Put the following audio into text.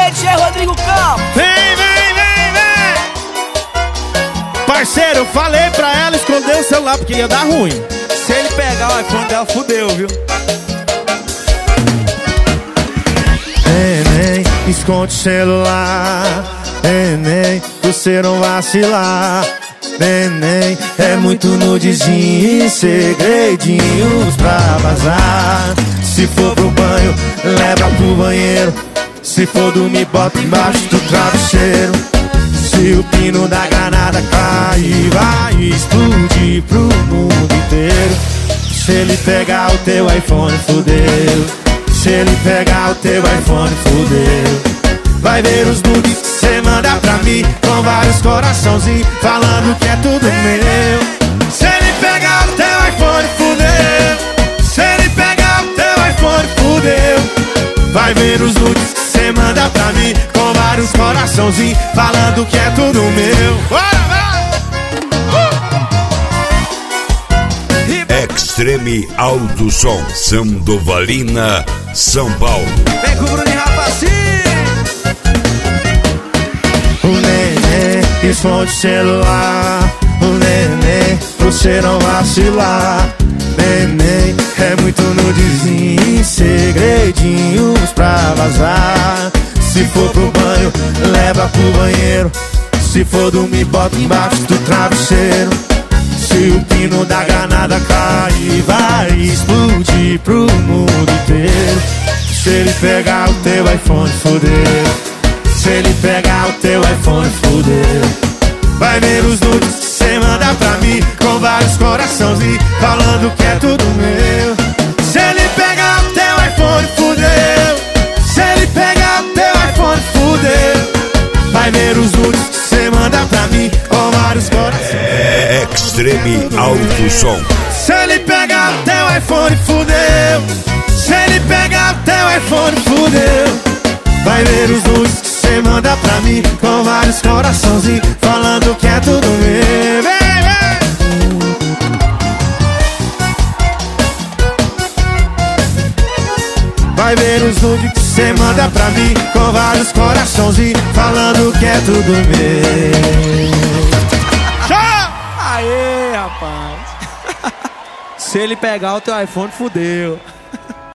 DJ Rodrigo Campos. Vem, vem, vem, vem. Parceiro, eu falei pra ela esconder o celular porque ia dar ruim. Se ele pegar o iPhone dela, fudeu, viu? Neném, esconde o celular. Neném, você não vacilar. Neném, é muito nudezinho e segredinhos pra vazar. Se for pro banho, leva pro banheiro. Se for dormir, bota embaixo do travesseiro. Se o pino da granada cair, vai explodir pro mundo inteiro. Se ele pegar o teu iPhone, fudeu. Se ele pegar o teu iPhone, fudeu. Vai ver os nudes que cê manda pra mim, com vários coraçãozinhos, falando que é tudo meu. Se ele pegar o teu iPhone, fudeu. Se ele pegar o teu iPhone, fudeu. Vai ver os nudes que cê manda pra mim, com vários coraçãozinhos, falando que é tudo meu. Extreme Alto Som, Sandovalina, São Paulo. Vem com o Bruninho Rapacinho. O neném esconde o celular. O neném, pra você não vacilar. Neném, é muito nudezinho, segredinhos pra vazar. Se for pro banho, leva pro banheiro. Se for dormir, bota embaixo do travesseiro. Se o pino da granada cair, vai explodir pro mundo inteiro. Se ele pegar o teu iPhone, fudeu. Se ele pegar o teu iPhone, fudeu. Vai ver os nudes que cê manda pra mim, com vários coraçãozinhos, falando que é tudo meu. Se ele pegar o teu iPhone, fudeu. Se ele pegar o teu iPhone, fudeu. Vai ver os nudes que cê manda pra mim, com vários corações. Extreme Alto Som. Se ele pegar o teu iPhone, fudeu. Se ele pegar o teu iPhone, fudeu. Vai ver os nudes que cê manda pra mim, com vários coraçãozinhos, falando que é tudo meu. Vem, vem. Vai ver os nudes que cê manda pra mim, com vários coraçãozinhos, falando que é tudo meu. Aê, rapaz. Se ele pegar o teu iPhone, fudeu.